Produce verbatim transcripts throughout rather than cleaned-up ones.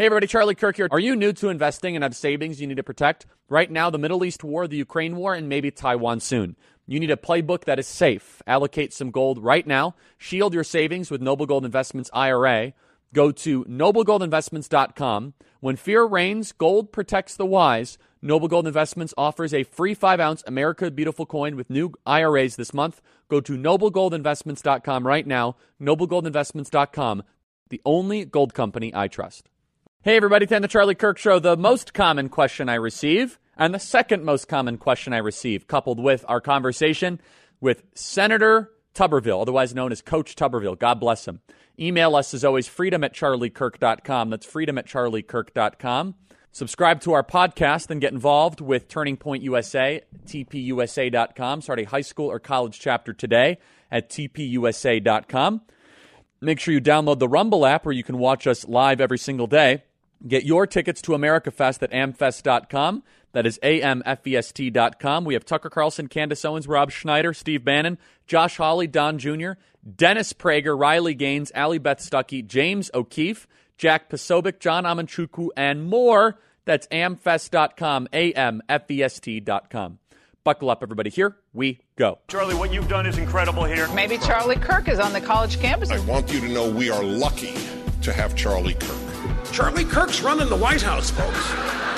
Hey everybody, Charlie Kirk here. Are you new to investing and have savings you need to protect? Right now, the Middle East war, the Ukraine war, and maybe Taiwan soon. You need a playbook that is safe. Allocate some gold right now. Shield your savings with Noble Gold Investments I R A. Go to noble gold investments dot com. When fear reigns, gold protects the wise. Noble Gold Investments offers a free five ounce America Beautiful coin with new I R As this month. Go to noble gold investments dot com right now. noble gold investments dot com, the only gold company I trust. Hey everybody, it's the Charlie Kirk Show. The most common question I receive, and the second most common question I receive, coupled with our conversation with Senator Tuberville, otherwise known as Coach Tuberville. God bless him. Email us as always, freedom at charlie kirk dot com. That's freedom at charlie kirk dot com. Subscribe to our podcast and get involved with Turning Point U S A, T P U S A dot com. Start a high school or college chapter today at T P U S A dot com. Make sure you download the Rumble app where you can watch us live every single day. Get your tickets to America Fest at amfest dot com. That is A M F E S T dot com. We have Tucker Carlson, Candace Owens, Rob Schneider, Steve Bannon, Josh Hawley, Don Junior, Dennis Prager, Riley Gaines, Allie Beth Stuckey, James O'Keefe, Jack Posobiec, John Amanchukwu, and more. That's amfest dot com, A M F E S T dot com. Buckle up, everybody. Here we go. Charlie, what you've done is incredible here. Maybe Charlie Kirk is on the college campus. I want you to know we are lucky to have Charlie Kirk. Charlie Kirk's running the White House, folks.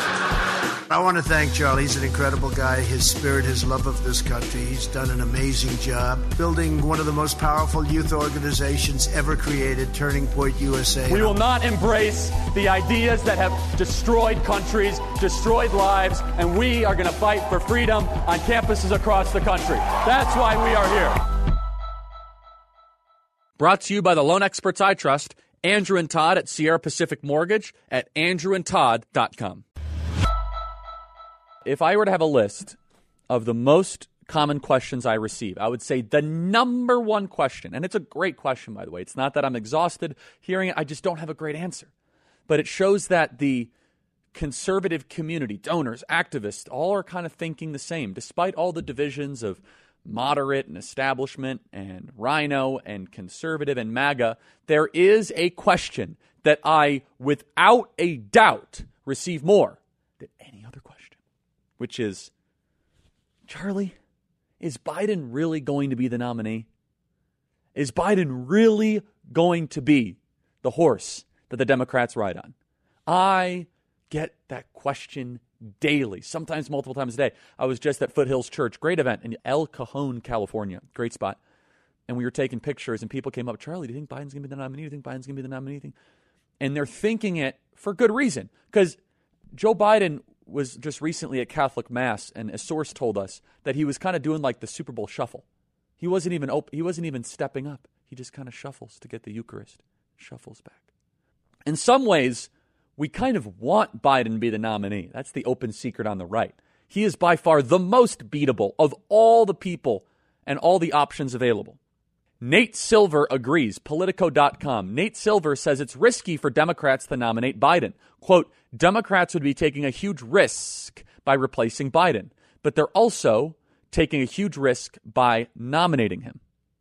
I want to thank Charlie. He's an incredible guy. His spirit, his love of this country. He's done an amazing job building one of the most powerful youth organizations ever created, Turning Point U S A. We will not embrace the ideas that have destroyed countries, destroyed lives, and we are going to fight for freedom on campuses across the country. That's why we are here. Brought to you by the loan experts I trust, Andrew and Todd at Sierra Pacific Mortgage at andrew and todd dot com. If I were to have a list of the most common questions I receive, I would say the number one question, and it's a great question, by the way. It's not that I'm exhausted hearing it. I just don't have a great answer. But it shows that the conservative community, donors, activists, all are kind of thinking the same. Despite all the divisions of moderate and establishment and rhino and conservative and MAGA, there is a question that I, without a doubt, receive more than any other question, which is, Charlie, is Biden really going to be the nominee? Is Biden really going to be the horse that the Democrats ride on? I get that question daily, sometimes multiple times a day. I was just at Foothills Church, great event in El Cajon, California, great spot. And we were taking pictures and people came up, Charlie, do you think Biden's going to be the nominee? Do you think Biden's going to be the nominee? And they're thinking it for good reason, because Joe Biden was just recently at Catholic Mass, and a source told us that he was kind of doing like the Super Bowl shuffle. He wasn't even op- he wasn't even stepping up. He just kind of shuffles to get the Eucharist, shuffles back. In some ways, we kind of want Biden to be the nominee. That's the open secret on the right. He is by far the most beatable of all the people and all the options available. Nate Silver agrees, Politico dot com. Nate Silver says it's risky for Democrats to nominate Biden. Quote, Democrats would be taking a huge risk by replacing Biden, but they're also taking a huge risk by nominating him.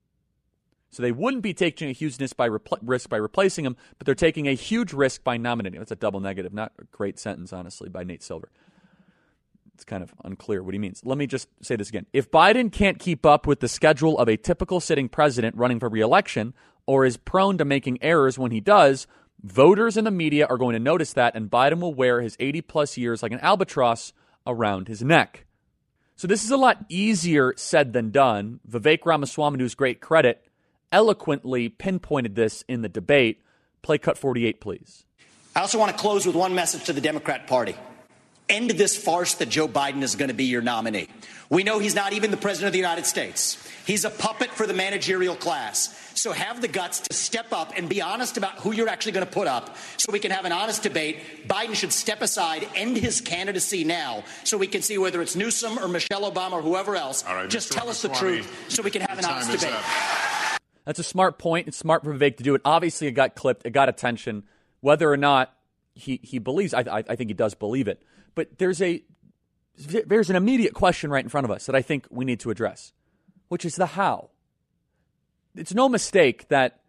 So they wouldn't be taking a huge risk by, repl- risk by replacing him, but they're taking a huge risk by nominating him. That's a double negative, not a great sentence, honestly, by Nate Silver. It's kind of unclear what he means. Let me just say this again. If Biden can't keep up with the schedule of a typical sitting president running for re-election, or is prone to making errors when he does, voters and the media are going to notice that, and Biden will wear his eighty-plus years like an albatross around his neck. So this is a lot easier said than done. Vivek Ramaswamy, to his great credit, eloquently pinpointed this in the debate. Play cut forty-eight, please. I also want to close with one message to the Democrat Party. End this farce that Joe Biden is going to be your nominee. We know he's not even the president of the United States. He's a puppet for the managerial class. So have the guts to step up and be honest about who you're actually going to put up so we can have an honest debate. Biden should step aside, end his candidacy now so we can see whether it's Newsom or Michelle Obama or whoever else. All right, just Mister tell us the Ramaswamy, truth so we can have an time honest is debate. up. That's a smart point. It's smart for Vivek to do it. Obviously, it got clipped. It got attention. Whether or not he, he believes, I, I, I think he does believe it. But there's a there's an immediate question right in front of us that I think we need to address, which is the how. It's no mistake that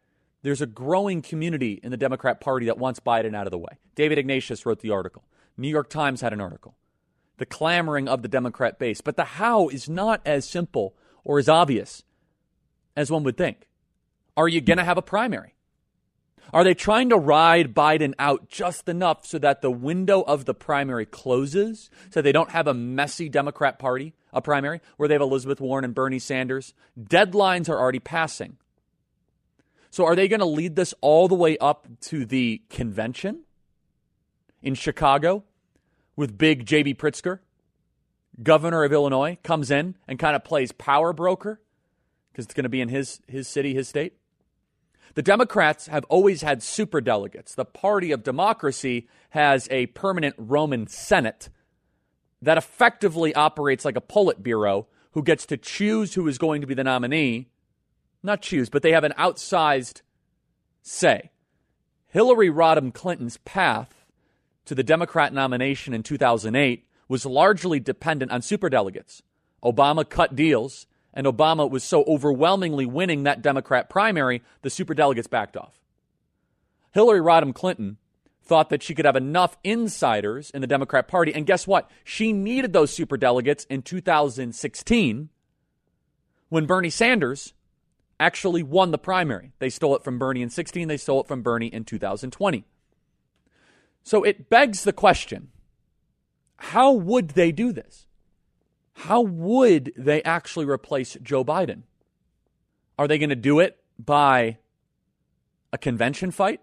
There's a growing community in the Democrat Party that wants Biden out of the way. David Ignatius wrote the article. New York Times had an article. The clamoring of the Democrat base. But the how is not as simple or as obvious as one would think. Are you going to have a primary? Are they trying to ride Biden out just enough so that the window of the primary closes, so they don't have a messy Democrat Party, a primary, where they have Elizabeth Warren and Bernie Sanders? Deadlines are already passing. So are they going to lead this all the way up to the convention in Chicago with big J B Pritzker, governor of Illinois, comes in and kind of plays power broker because it's going to be in his, his city, his state? The Democrats have always had superdelegates. The party of democracy has a permanent Roman Senate that effectively operates like a Politburo who gets to choose who is going to be the nominee. Not choose, but they have an outsized say. Hillary Rodham Clinton's path to the Democrat nomination in two thousand eight was largely dependent on superdelegates. Obama cut deals, and Obama was so overwhelmingly winning that Democrat primary, the superdelegates backed off. Hillary Rodham Clinton thought that she could have enough insiders in the Democrat Party, and guess what? She needed those superdelegates in two thousand sixteen when Bernie Sanders actually won the primary. They stole it from Bernie in sixteen, they stole it from Bernie in two thousand twenty. So it begs the question, how would they do this? How would they actually replace Joe Biden? Are they going to do it by a convention fight?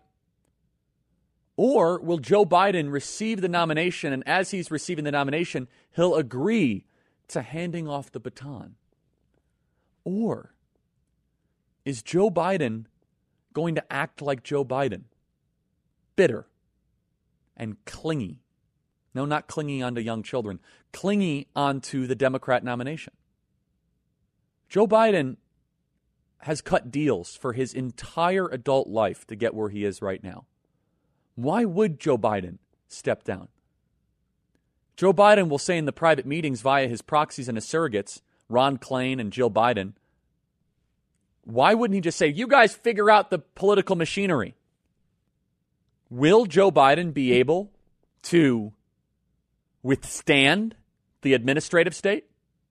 Or will Joe Biden receive the nomination, and as he's receiving the nomination, he'll agree to handing off the baton? Or is Joe Biden going to act like Joe Biden? Bitter and clingy. No, not clinging onto young children. Clingy onto the Democrat nomination. Joe Biden has cut deals for his entire adult life to get where he is right now. Why would Joe Biden step down? Joe Biden will say in the private meetings via his proxies and his surrogates, Ron Klain and Jill Biden, why wouldn't he just say, you guys figure out the political machinery? Will Joe Biden be able to withstand the administrative state?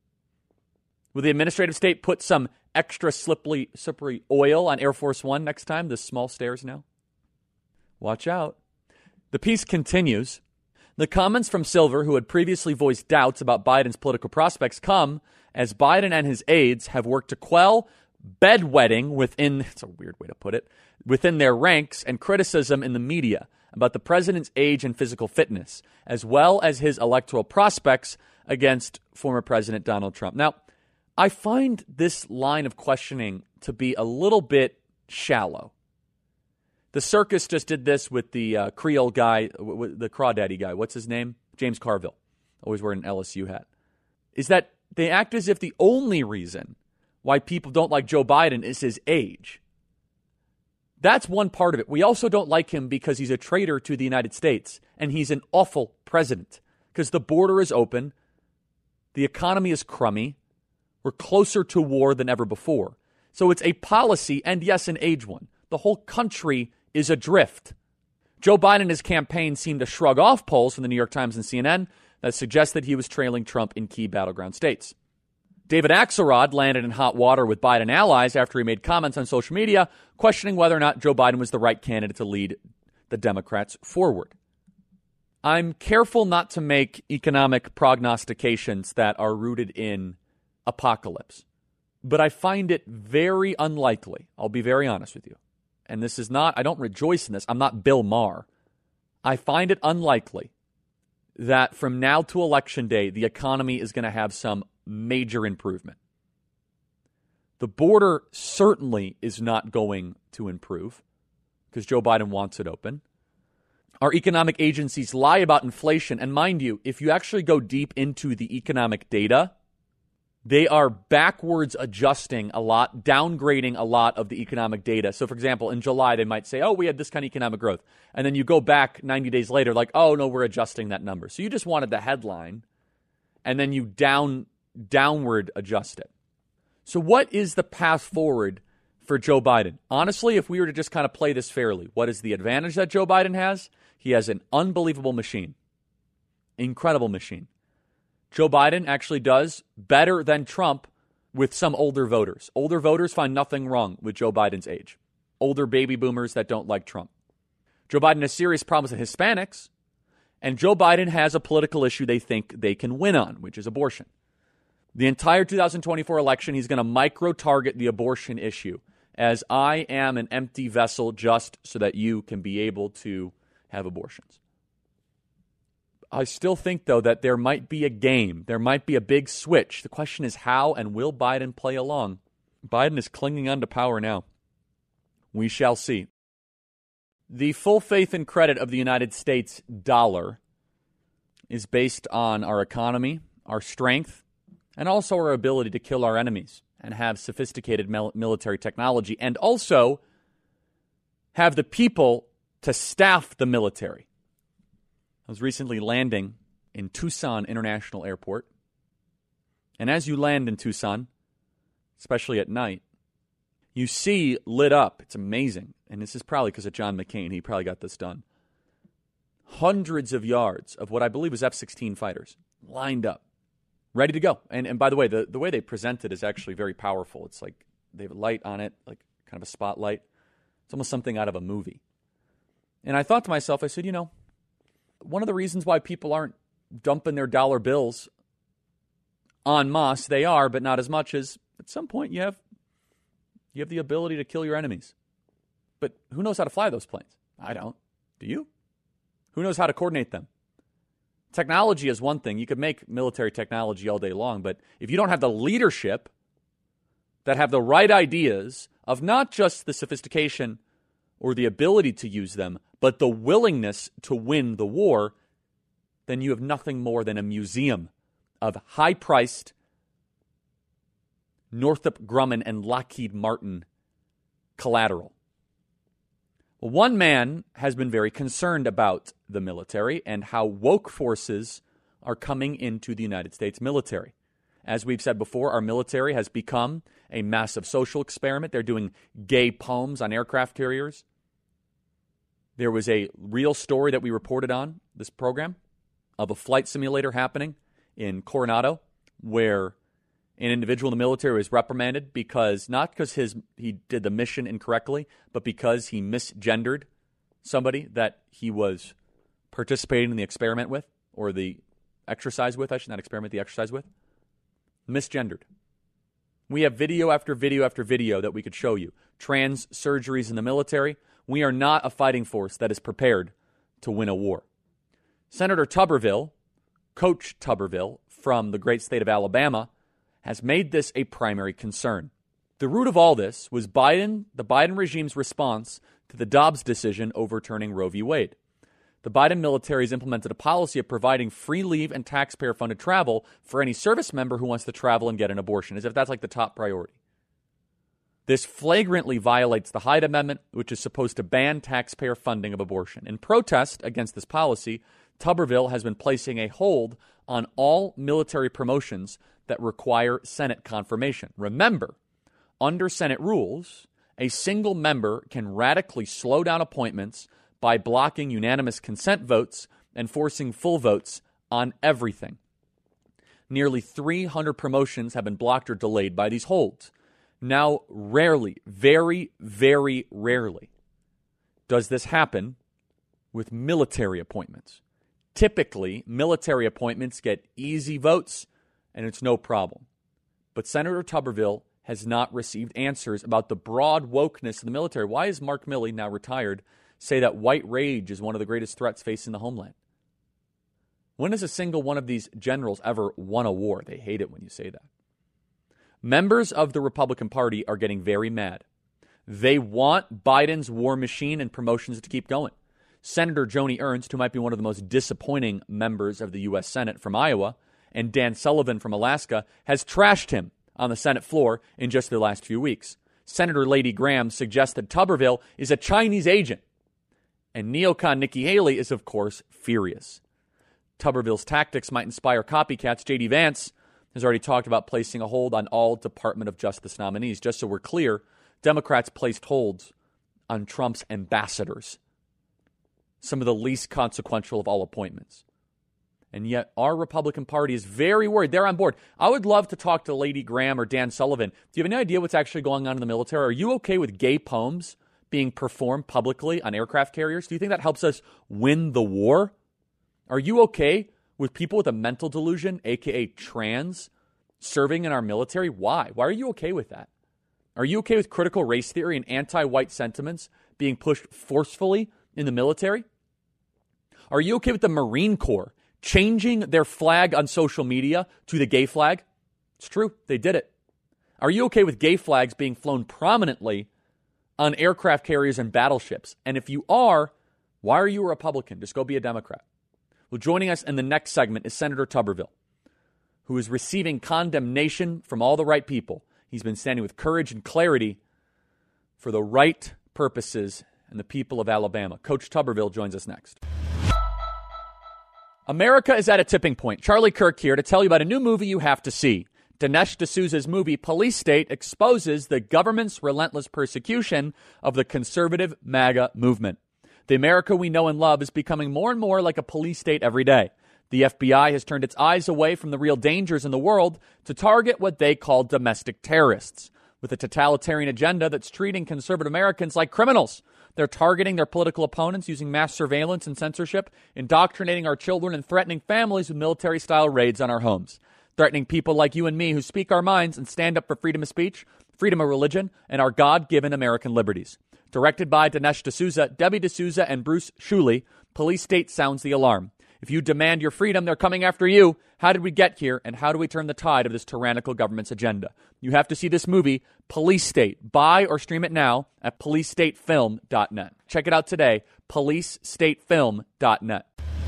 Will the administrative state put some extra slippery, slippery oil on Air Force One next time? The small stairs now? Watch out. The piece continues. The comments from Silver, who had previously voiced doubts about Biden's political prospects, come as Biden and his aides have worked to quell bedwetting within, it's a weird way to put it, within their ranks and criticism in the media about the president's age and physical fitness, as well as his electoral prospects against former President Donald Trump. Now, I find this line of questioning to be a little bit shallow. The circus just did this with the uh, Creole guy, w- w- the crawdaddy guy. What's his name? James Carville, always wearing an L S U hat. Is that they act as if the only reason why people don't like Joe Biden is his age. That's one part of it. We also don't like him because he's a traitor to the United States, and he's an awful president because the border is open, the economy is crummy, we're closer to war than ever before. So it's a policy, and yes, an age one. The whole country is adrift. Joe Biden and his campaign seemed to shrug off polls from the New York Times and C N N that suggest that he was trailing Trump in key battleground states. David Axelrod landed in hot water with Biden allies after he made comments on social media questioning whether or not Joe Biden was the right candidate to lead the Democrats forward. I'm careful not to make economic prognostications that are rooted in apocalypse, but I find it very unlikely, I'll be very honest with you, and this is not, I don't rejoice in this, I'm not Bill Maher. I find it unlikely that from now to Election Day, the economy is going to have some major improvement. The border certainly is not going to improve because Joe Biden wants it open. Our economic agencies lie about inflation. And mind you, if you actually go deep into the economic data, they are backwards adjusting a lot, downgrading a lot of the economic data. So, for example, in July, they might say, oh, we had this kind of economic growth. And then you go back ninety days later, like, oh, no, we're adjusting that number. So you just wanted the headline, and then you down downward adjust it. So what is the path forward for Joe Biden. Honestly, if we were to just kind of play this fairly, what is the advantage that Joe Biden has? He has an unbelievable machine. Incredible machine. Joe Biden actually does better than Trump with some older voters. Older voters find nothing wrong with Joe Biden's age. Older baby boomers that don't like Trump. Joe Biden has serious problems with Hispanics, and Joe Biden has a political issue they think they can win on, which is abortion. The entire two thousand twenty-four election, he's going to micro-target the abortion issue as I am an empty vessel just so that you can be able to have abortions. I still think, though, that there might be a game. There might be a big switch. The question is how, and will Biden play along? Biden is clinging on to power now. We shall see. The full faith and credit of the United States dollar is based on our economy, our strength, and also our ability to kill our enemies and have sophisticated mil- military technology, and also have the people to staff the military. I was recently landing in Tucson International Airport, and as you land in Tucson, especially at night, you see lit up, it's amazing, and this is probably because of John McCain, he probably got this done, hundreds of yards of what I believe was F sixteen fighters lined up, ready to go. And and by the way, the, the way they present it is actually very powerful. It's like they have a light on it, like kind of a spotlight. It's almost something out of a movie. And I thought to myself, I said, you know, one of the reasons why people aren't dumping their dollar bills en masse, they are, but not as much as at some point you have you have the ability to kill your enemies. But who knows how to fly those planes? I don't. Do you? Who knows how to coordinate them? Technology is one thing. You could make military technology all day long, but if you don't have the leadership that have the right ideas of not just the sophistication or the ability to use them, but the willingness to win the war, then you have nothing more than a museum of high-priced Northrop Grumman and Lockheed Martin collateral. Well, one man has been very concerned about the military and how woke forces are coming into the United States military. As we've said before, our military has become a massive social experiment. They're doing gay poems on aircraft carriers. There was a real story that we reported on this program of a flight simulator happening in Coronado where an individual in the military was reprimanded because, not because his he did the mission incorrectly, but because he misgendered somebody that he was participating in the experiment with, or the exercise with, I should not experiment, the exercise with. Misgendered. We have video after video after video that we could show you. Trans surgeries in the military. We are not a fighting force that is prepared to win a war. Senator Tuberville, Coach Tuberville from the great state of Alabama, has made this a primary concern. The root of all this was Biden, the Biden regime's response to the Dobbs decision overturning Roe v. Wade. The Biden military has implemented a policy of providing free leave and taxpayer-funded travel for any service member who wants to travel and get an abortion, as if that's like the top priority. This flagrantly violates the Hyde Amendment, which is supposed to ban taxpayer funding of abortion. In protest against this policy, Tuberville has been placing a hold on all military promotions that require Senate confirmation. Remember, under Senate rules, a single member can radically slow down appointments by blocking unanimous consent votes and forcing full votes on everything. Nearly three hundred promotions have been blocked or delayed by these holds. Now, rarely, very, very rarely, does this happen with military appointments. Typically, military appointments get easy votes, and it's no problem. But Senator Tuberville has not received answers about the broad wokeness of the military. Why is Mark Milley, now retired, say that white rage is one of the greatest threats facing the homeland? When has a single one of these generals ever won a war? They hate it when you say that. Members of the Republican Party are getting very mad. They want Biden's war machine and promotions to keep going. Senator Joni Ernst, who might be one of the most disappointing members of the U S Senate from Iowa, and Dan Sullivan from Alaska, has trashed him on the Senate floor in just the last few weeks. Senator Lady Graham suggests that Tuberville is a Chinese agent. And neocon Nikki Haley is, of course, furious. Tuberville's tactics might inspire copycats. J D Vance has already talked about placing a hold on all Department of Justice nominees. Just so we're clear, Democrats placed holds on Trump's ambassadors, some of the least consequential of all appointments. And yet our Republican Party is very worried. They're on board. I would love to talk to Lady Graham or Dan Sullivan. Do you have any idea what's actually going on in the military? Are you okay with gay poems being performed publicly on aircraft carriers? Do you think that helps us win the war? Are you okay with people with a mental delusion, a k a trans, serving in our military? Why? Why are you okay with that? Are you okay with critical race theory and anti-white sentiments being pushed forcefully in the military? Are you okay with the Marine Corps changing their flag on social media to the gay flag? It's true. They did it. Are you okay with gay flags being flown prominently on aircraft carriers and battleships? And if you are, why are you a Republican? Just go be a Democrat. Well, joining us in the next segment is Senator Tuberville, who is receiving condemnation from all the right people. He's been standing with courage and clarity for the right purposes and the people of Alabama. Coach Tuberville joins us next. America is at a tipping point. Charlie Kirk here to tell you about a new movie you have to see. Dinesh D'Souza's movie Police State exposes the government's relentless persecution of the conservative MAGA movement. The America we know and love is becoming more and more like a police state every day. The F B I has turned its eyes away from the real dangers in the world to target what they call domestic terrorists, with a totalitarian agenda that's treating conservative Americans like criminals. They're targeting their political opponents using mass surveillance and censorship, indoctrinating our children and threatening families with military-style raids on our homes, threatening people like you and me who speak our minds and stand up for freedom of speech, freedom of religion, and our God-given American liberties. Directed by Dinesh D'Souza, Debbie D'Souza, and Bruce Shuley, Police State sounds the alarm. If you demand your freedom, they're coming after you. How did we get here, and how do we turn the tide of this tyrannical government's agenda? You have to see this movie, Police State. Buy or stream it now at police state film dot net. Check it out today, police state film dot net.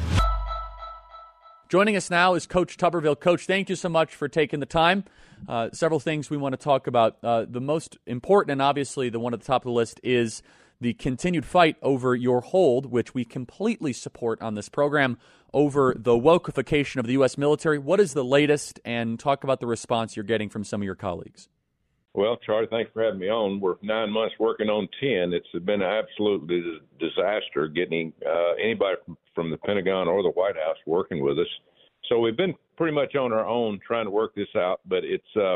Joining us now is Coach Tuberville. Coach, thank you so much for taking the time. Uh, several things we want to talk about. Uh, the most important, and obviously the one at the top of the list, is the continued fight over your hold, which we completely support on this program, over the wokeification of the U S military. What is the latest, and talk about the response you're getting from some of your colleagues? Well, Charlie, thanks for having me on. We're nine months working on ten. It's been an absolute disaster getting uh, anybody from, from the Pentagon or the White House working with us. So we've been pretty much on our own trying to work this out, but it's, uh,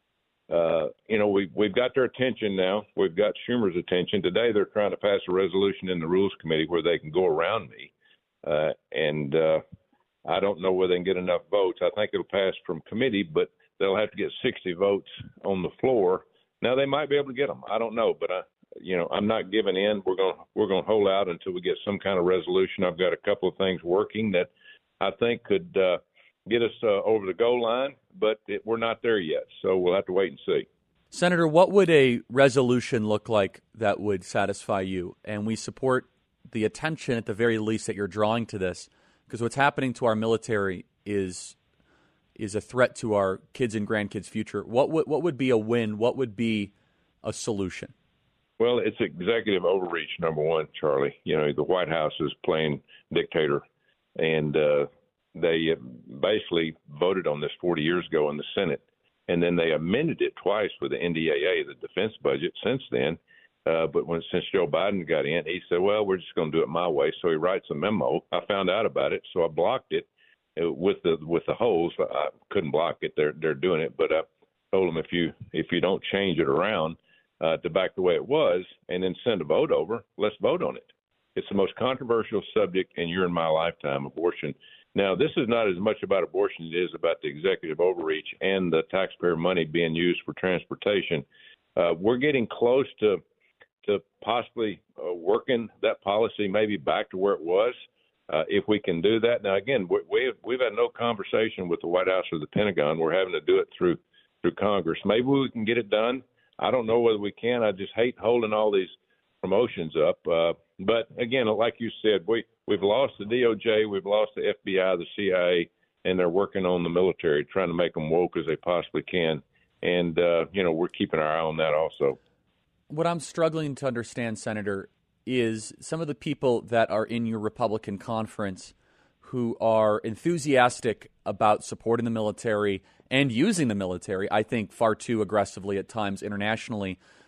uh, you know, we, we've got their attention now. We've got Schumer's attention. Today they're trying to pass a resolution in the Rules Committee where they can go around me. Uh, and uh, I don't know whether they can get enough votes. I think it'll pass from committee, but they'll have to get sixty votes on the floor. Now they might be able to get them. I don't know, but I, you know, I'm not giving in. We're going we're going to hold out until we get some kind of resolution. I've got a couple of things working that I think could uh, get us uh, over the goal line, but it, we're not there yet. So we'll have to wait and see. Senator, what would a resolution look like that would satisfy you? And we support the attention, at the very least, that you're drawing to this, because what's happening to our military is is a threat to our kids' and grandkids' future. What would what would be a win? What would be a solution? Well, it's executive overreach, number one, Charlie. You know, the White House is playing dictator, and uh, they basically voted on this forty years ago in the Senate, and then they amended it twice with the N D A A, the defense budget, since then. Uh, but when since Joe Biden got in, he said, well, we're just going to do it my way. So he writes a memo. I found out about it, so I blocked it uh, with the with the holes. I couldn't block it. They're they're doing it. But I told them, if you if you don't change it around uh, to back the way it was and then send a vote over, let's vote on it. It's the most controversial subject in your and my lifetime, abortion. Now, this is not as much about abortion as it is about the executive overreach and the taxpayer money being used for transportation. Uh, we're getting close to to possibly uh, working that policy maybe back to where it was, uh, if we can do that. Now, again, we, we've, we've had no conversation with the White House or the Pentagon. We're having to do it through through Congress. Maybe we can get it done. I don't know whether we can. I just hate holding all these promotions up. Uh, but, again, like you said, we, we've lost the D O J, we've lost the F B I, the C I A, and they're working on the military, trying to make them woke as they possibly can. And, uh, you know, we're keeping our eye on that also. What I'm struggling to understand, Senator, is some of the people that are in your Republican conference who are enthusiastic about supporting the military and using the military, I think far too aggressively at times internationally,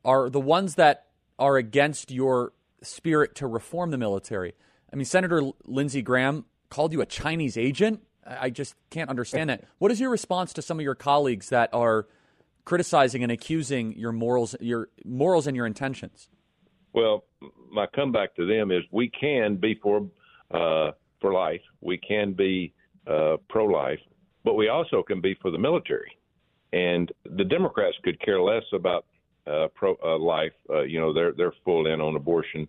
are the ones that are against your spirit to reform the military. I mean, Senator Lindsey Graham called you a Chinese agent. I just can't understand that. What is your response to some of your colleagues that are criticizing and accusing your morals, your morals and your intentions? Well, my comeback to them is we can be for uh, for life. We can be uh, pro-life, but we also can be for the military. And the Democrats could care less about uh, pro uh, life. Uh, you know, they're they're full in on abortion.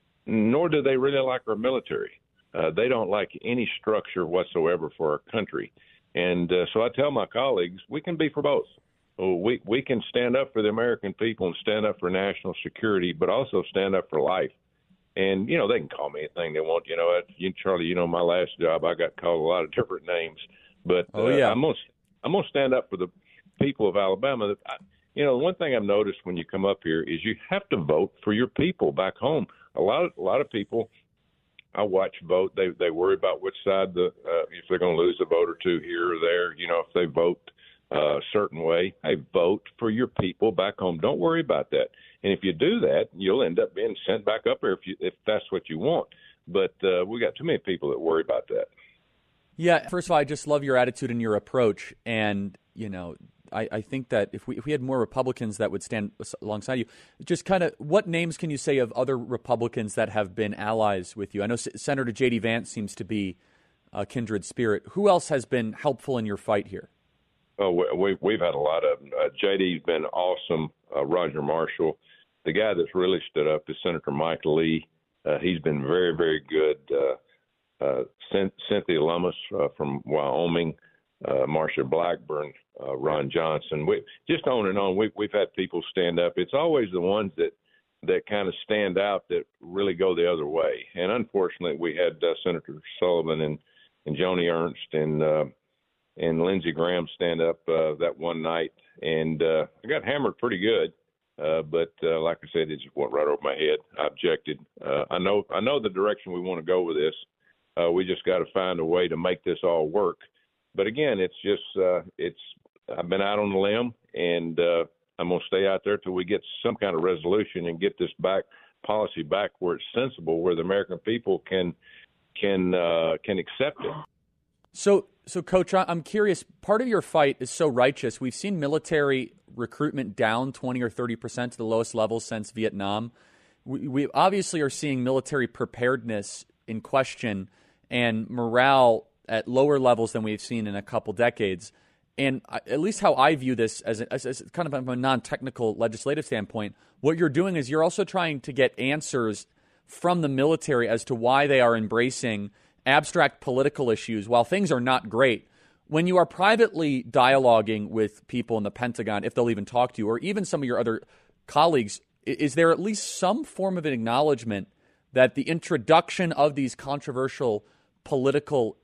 Nor do they really like our military. Uh, they don't like any structure whatsoever for our country. And uh, so I tell my colleagues, we can be for both. We we can stand up for the American people and stand up for national security, but also stand up for life. And, you know, they can call me anything they want. You know, you, Charlie, you know, my last job, I got called a lot of different names. But oh, yeah. uh, I'm going I'm to stand up for the people of Alabama. I, you know, one thing I've noticed when you come up here is you have to vote for your people back home. A lot of, a lot of people I watch vote. They they worry about which side the uh, if they're going to lose a vote or two here or there. You know, if they vote uh, a certain way, hey, vote for your people back home. Don't worry about that. And if you do that, you'll end up being sent back up there if you if that's what you want. But uh, we got too many people that worry about that. Yeah. First of all, I just love your attitude and your approach. And you know, I, I think that if we if we had more Republicans that would stand alongside you, just kind of what names can you say of other Republicans that have been allies with you? I know S- Senator J D Vance seems to be a kindred spirit. Who else has been helpful in your fight here? Oh, we, we've had a lot of them. Uh, J D's been awesome. Uh, Roger Marshall. The guy that's really stood up is Senator Mike Lee. Uh, he's been very, very good. Uh, uh, Cynthia Lummis uh, from Wyoming. Uh, Marsha Blackburn, uh, Ron Johnson, we, just on and on. We, we've had people stand up. It's always the ones that, that kind of stand out that really go the other way. And unfortunately, we had uh, Senator Sullivan and, and Joni Ernst and uh, and Lindsey Graham stand up uh, that one night, and uh, I got hammered pretty good. Uh, but uh, like I said, it just went right over my head. I objected. Uh, I know I know the direction we want to go with this. Uh, we just got to find a way to make this all work. But again, it's just uh, it's. I've been out on the limb, and uh, I'm going to stay out there till we get some kind of resolution and get this back policy back where it's sensible, where the American people can can uh, can accept it. So, so Coach, I'm curious. Part of your fight is so righteous. We've seen military recruitment down twenty or thirty percent to the lowest levels since Vietnam. We, we obviously are seeing military preparedness in question and morale at lower levels than we've seen in a couple decades. And at least how I view this as, a, as, as kind of from a non-technical legislative standpoint, what you're doing is you're also trying to get answers from the military as to why they are embracing abstract political issues while things are not great. When you are privately dialoguing with people in the Pentagon, if they'll even talk to you, or even some of your other colleagues, is there at least some form of an acknowledgement that the introduction of these controversial political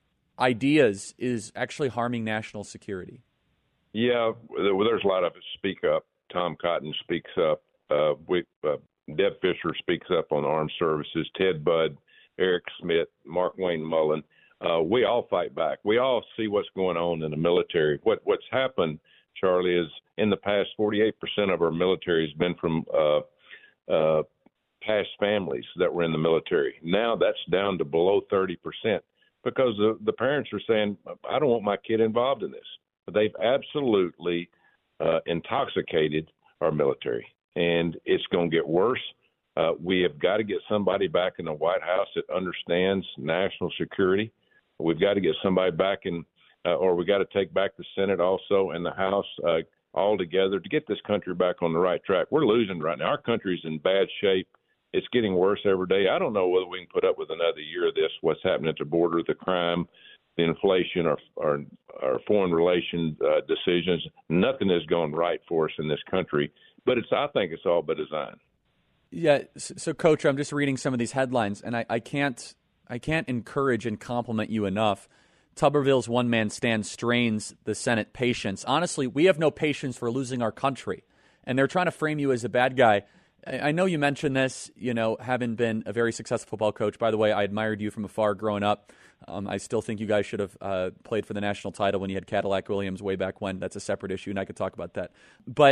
ideas is actually harming national security? Yeah, well, there's a lot of it. Speak up. Tom Cotton speaks up. Uh, we, uh, Deb Fisher speaks up on armed services. Ted Budd, Eric Smith, Mark Wayne Mullen. Uh, we all fight back. We all see what's going on in the military. What What's happened, Charlie, is in the past, forty-eight percent of our military has been from uh, uh, past families that were in the military. Now that's down to below thirty percent. Because the, the parents are saying, I don't want my kid involved in this. But they've absolutely uh, intoxicated our military, and it's going to get worse. Uh, we have got to get somebody back in the White House that understands national security. We've got to get somebody back in, uh, or we got to take back the Senate also and the House uh, all together to get this country back on the right track. We're losing right now. Our country's in bad shape. It's getting worse every day. I don't know whether we can put up with another year of this, what's happening at the border, the crime, the inflation, our, our, our foreign relations uh, decisions. Nothing has gone right for us in this country, but it's I think it's all by design. Yeah, so, Coach, I'm just reading some of these headlines, and I, I can't I can't encourage and compliment you enough. Tuberville's one-man stand strains the Senate patience. Honestly, we have no patience for losing our country, and they're trying to frame you as a bad guy. I know you mentioned this, you know, having been a very successful football coach. By the way, I admired you from afar growing up. Um, I still think you guys should have uh, played for the national title when you had Cadillac Williams way back when. That's a separate issue, and I could talk about that. But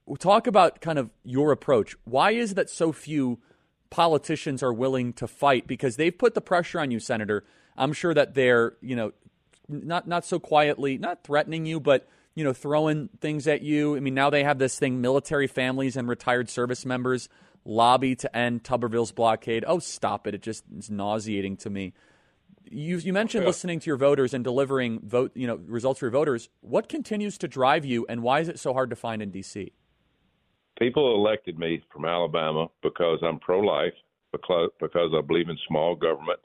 talk about kind of your approach. Why is it that so few politicians are willing to fight? Because they've put the pressure on you, Senator. I'm sure that they're, you know, not not so quietly, not threatening you, but, you know, throwing things at you. I mean, now they have this thing, military families and retired service members lobby to end Tuberville's blockade. Oh, stop it. It just is nauseating to me. You you mentioned yeah. listening to your voters and delivering vote, you know, results for your voters. What continues to drive you, and why is it so hard to find in D C? People elected me from Alabama because I'm pro-life, because because I believe in small government,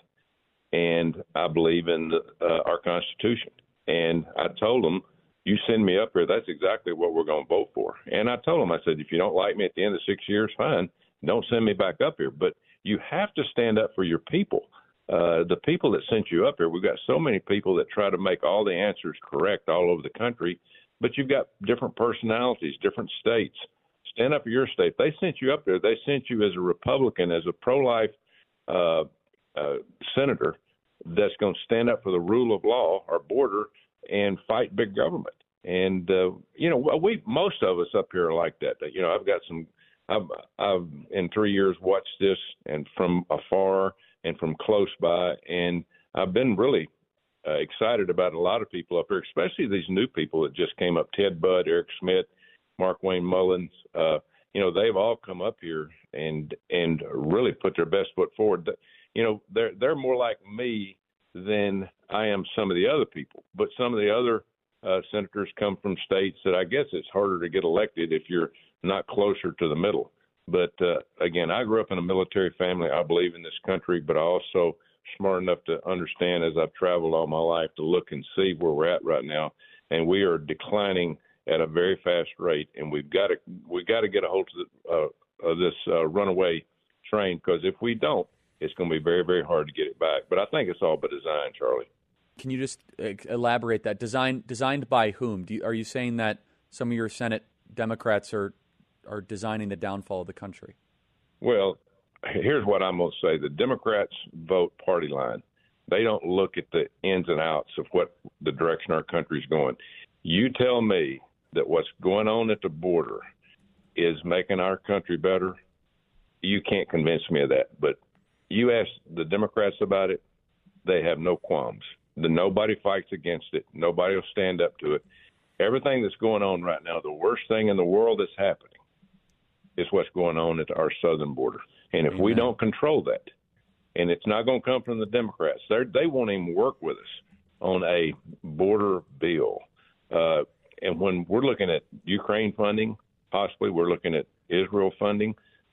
and I believe in the, uh, our Constitution. And I told them, you send me up here, that's exactly what we're going to vote for. And I told them, I said, if you don't like me at the end of six years, fine, don't send me back up here. But you have to stand up for your people. Uh, the people that sent you up here, we've got so many people that try to make all the answers correct all over the country, but you've got different personalities, different states. Stand up for your state. They sent you up there. They sent you as a Republican, as a pro-life uh, uh, senator that's going to stand up for the rule of law, our border, and fight big government. And, uh, you know, we most of us up here are like that. You know, I've got some I've, I've in three years watched this and from afar and from close by, and I've been really uh, excited about a lot of people up here, especially these new people that just came up, Ted Budd, Eric Schmidt, Mark Wayne Mullins. Uh, you know, they've all come up here and and really put their best foot forward. You know, they're they're more like me than I am some of the other people. But some of the other uh, senators come from states that I guess it's harder to get elected if you're not closer to the middle. But, uh, again, I grew up in a military family. I believe in this country, but I also smart enough to understand as I've traveled all my life to look and see where we're at right now. And we are declining at a very fast rate, and we've got to we got to get a hold of, the, uh, of this uh, runaway train, because if we don't, it's going to be very, very hard to get it back. But I think it's all by design, Charlie. Can you just uh, elaborate that? Design, designed by whom? Do you, are you saying that some of your Senate Democrats are are designing the downfall of the country? Well, here's what I'm going to say. The Democrats vote party line. They don't look at the ins and outs of what the direction our country's going. You tell me that what's going on at the border is making our country better, you can't convince me of that. But you ask the Democrats about it, they have no qualms. The, nobody fights against it. Nobody will stand up to it. Everything that's going on right now, the worst thing in the world that's happening is what's going on at our southern border. And if Amen. we don't control that, and it's not going to come from the Democrats, They're, they won't even work with us on a border bill. Uh, and when we're looking at Ukraine funding, possibly we're looking at Israel funding,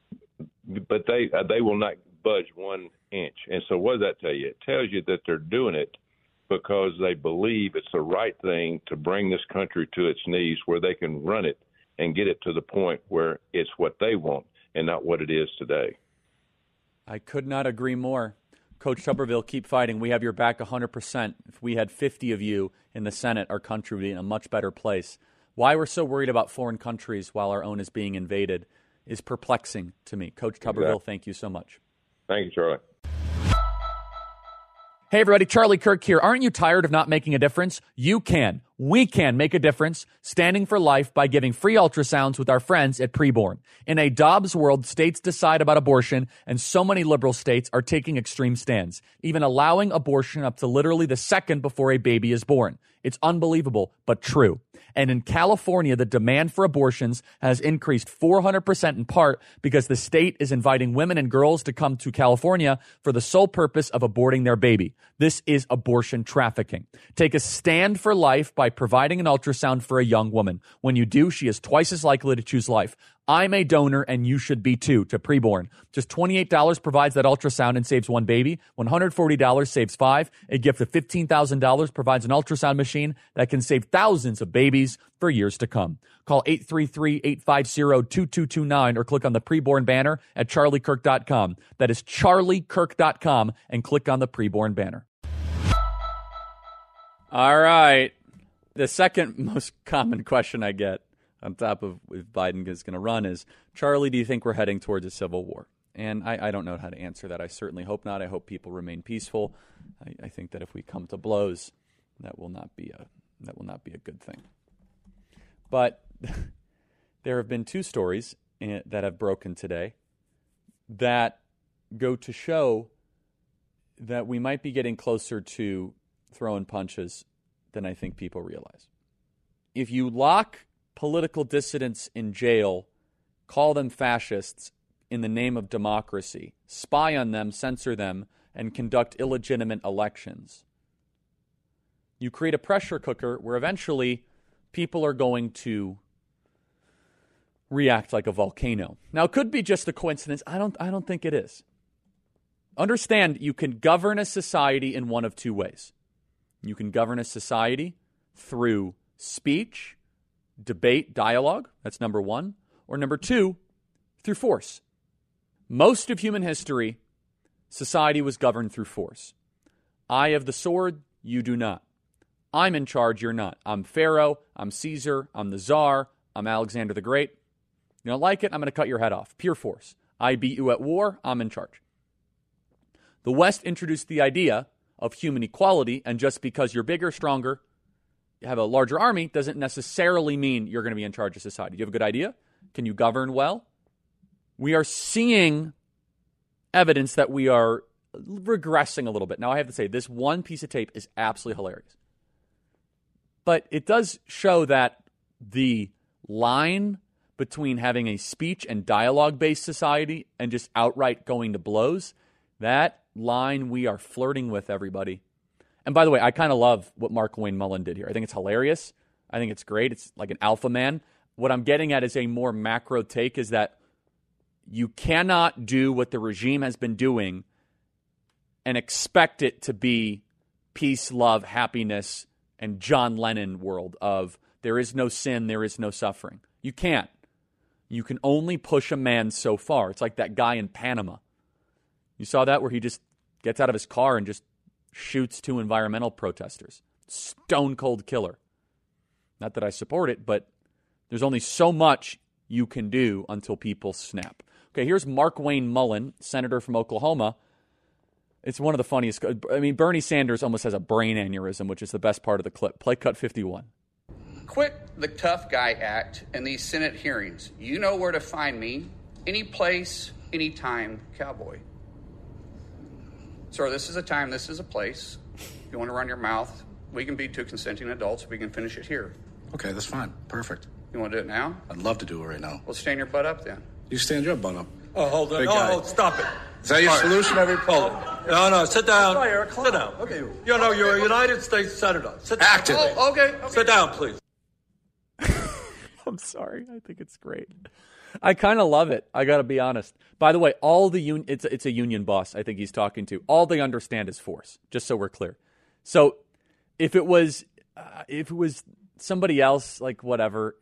but they uh, they will not budge one inch. And so what does that tell you? It tells you that they're doing it because they believe it's the right thing to bring this country to its knees where they can run it and get it to the point where it's what they want and not what it is today. I could not agree more. Coach Tuberville, keep fighting. We have your back one hundred percent. If we had fifty of you in the Senate, our country would be in a much better place. Why we're so worried about foreign countries while our own is being invaded is perplexing to me. Coach Tuberville, exactly. Thank you so much. Thank you, Charlie. Hey, everybody. Charlie Kirk here. Aren't you tired of not making a difference? You can. We can make a difference standing for life by giving free ultrasounds with our friends at Preborn. In a Dobbs world, states decide about abortion, and so many liberal states are taking extreme stands, even allowing abortion up to literally the second before a baby is born. It's unbelievable, but true. And in California, the demand for abortions has increased four hundred percent in part because the state is inviting women and girls to come to California for the sole purpose of aborting their baby. This is abortion trafficking. Take a stand for life by providing an ultrasound for a young woman. When you do, she is twice as likely to choose life. I'm a donor, and you should be too, to Preborn. Just twenty-eight dollars provides that ultrasound and saves one baby. one hundred forty dollars saves five. A gift of fifteen thousand dollars provides an ultrasound machine that can save thousands of babies for years to come. Call eight three three, eight five zero, two two two nine or click on the Preborn banner at charlie kirk dot com. That is charlie kirk dot com, and click on the Preborn banner. All right. The second most common question I get on top of if Biden is going to run is, Charlie, do you think we're heading towards a civil war? And I, I don't know how to answer that. I certainly hope not. I hope people remain peaceful. I, I think that if we come to blows, that will not be a that will not be a good thing. But there have been two stories in, that have broken today that go to show that we might be getting closer to throwing punches than I think people realize. If you lock political dissidents in jail, call them fascists in the name of democracy, spy on them, censor them, and conduct illegitimate elections, you create a pressure cooker where eventually people are going to react like a volcano. Now, it could be just a coincidence. I don't, I don't think it is. Understand, you can govern a society in one of two ways. You can govern a society through speech, debate, dialogue. That's number one. Or number two, through force. Most of human history, society was governed through force. I have the sword, you do not. I'm in charge, you're not. I'm Pharaoh, I'm Caesar, I'm the Tsar, I'm Alexander the Great. You don't like it, I'm going to cut your head off. Pure force. I beat you at war, I'm in charge. The West introduced the idea of human equality, and just because you're bigger, stronger, you have a larger army, doesn't necessarily mean you're going to be in charge of society. Do you have a good idea? Can you govern well? We are seeing evidence that we are regressing a little bit. Now, I have to say, this one piece of tape is absolutely hilarious. But it does show that the line between having a speech and dialogue-based society and just outright going to blows, that line we are flirting with, everybody. And by the way, I kind of love what Mark Wayne Mullen did here. I think it's hilarious. I think it's great. It's like an alpha man. What I'm getting at is a more macro take, is that you cannot do what the regime has been doing and expect it to be peace, love, happiness, and John Lennon world of there is no sin, there is no suffering. You can't. You can only push a man so far. It's like that guy in Panama. You saw that where he just gets out of his car and just shoots two environmental protesters. Stone cold killer. Not that I support it, but there's only so much you can do until people snap. Okay, here's Mark Wayne Mullen, senator from Oklahoma. It's one of the funniest. I mean, Bernie Sanders almost has a brain aneurysm, which is the best part of the clip. Play cut fifty-one. Quit the tough guy act in these Senate hearings. You know where to find me. Any place, anytime, cowboy. Sir, this is a time, this is a place. If you want to run your mouth, we can be two consenting adults. We can finish it here. Okay, that's fine. Perfect. You want to do it now? I'd love to do it right now. Well, stand your butt up then. You stand your butt up. Oh, hold on. Big No, guy. hold, stop it. Is that your All right. solution, every Hold it. No, no, sit down. Sorry, Eric, sit down. Okay. You know, you're a United States Senator. Sit Active. down. Oh, okay, okay. Sit down, please. I'm sorry. I think it's great. I kind of love it. I got to be honest. By the way, all the un- it's it's a union boss I think he's talking to. All they understand is force. Just so we're clear. So if it was uh, if it was somebody else, like whatever,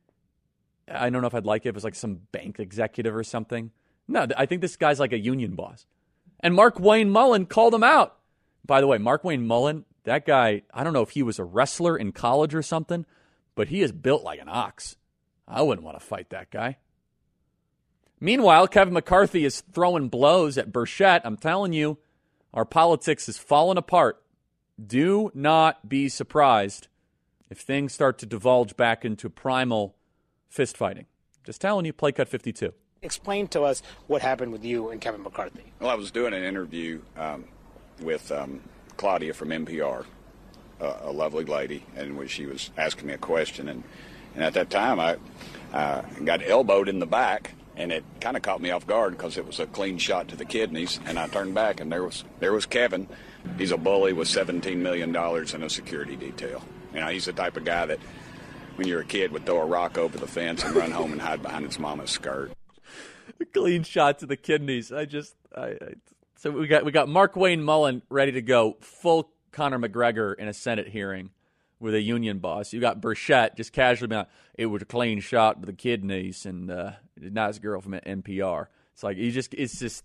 I don't know if I'd like it. If it was like some bank executive or something. No, I think this guy's like a union boss. And Mark Wayne Mullen called him out. By the way, Mark Wayne Mullen, that guy, I don't know if he was a wrestler in college or something, but he is built like an ox. I wouldn't want to fight that guy. Meanwhile, Kevin McCarthy is throwing blows at Burchett. I'm telling you, our politics is falling apart. Do not be surprised if things start to divulge back into primal fist fighting. Just telling you, play cut fifty-two. Explain to us what happened with you and Kevin McCarthy. Well, I was doing an interview um, with um, Claudia from N P R, uh, a lovely lady, and she was asking me a question. And, and at that time, I uh, got elbowed in the back, and it kind of caught me off guard because it was a clean shot to the kidneys. And I turned back, and there was there was Kevin. He's a bully with seventeen million dollars in a security detail. You know, he's the type of guy that when you're a kid would throw a rock over the fence and run home and hide behind his mama's skirt. Clean shot to the kidneys. I just, I, I, so we got we got Mark Wayne Mullen ready to go, full Conor McGregor in a Senate hearing with a union boss. You got Burchett just casually being like, it was a clean shot to the kidneys, and uh, a nice girl from N P R. It's like you just, it's just,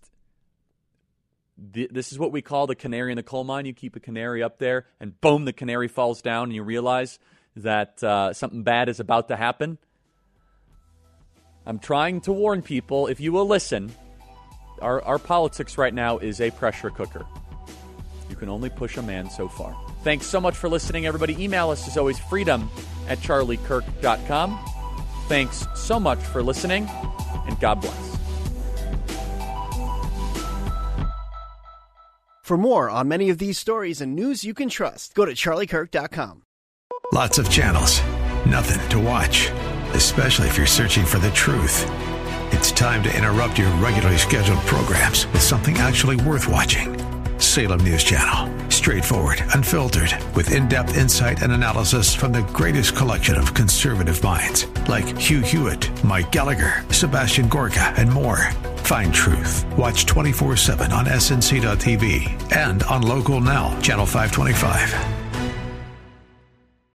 this is what we call the canary in the coal mine. You keep a canary up there, and boom, the canary falls down, and you realize that uh, something bad is about to happen. I'm trying to warn people, if you will listen, our, our politics right now is a pressure cooker. You can only push a man so far. Thanks so much for listening, everybody. Email us, as always, freedom at charlie kirk dot com. Thanks so much for listening, and God bless. For more on many of these stories and news you can trust, go to charlie kirk dot com. Lots of channels, nothing to watch, especially if you're searching for the truth. It's time to interrupt your regularly scheduled programs with something actually worth watching. Salem News Channel. Straightforward, unfiltered, with in-depth insight and analysis from the greatest collection of conservative minds like Hugh Hewitt, Mike Gallagher, Sebastian Gorka, and more. Find truth. Watch twenty-four seven on S N C dot T V and on Local Now, Channel five twenty-five.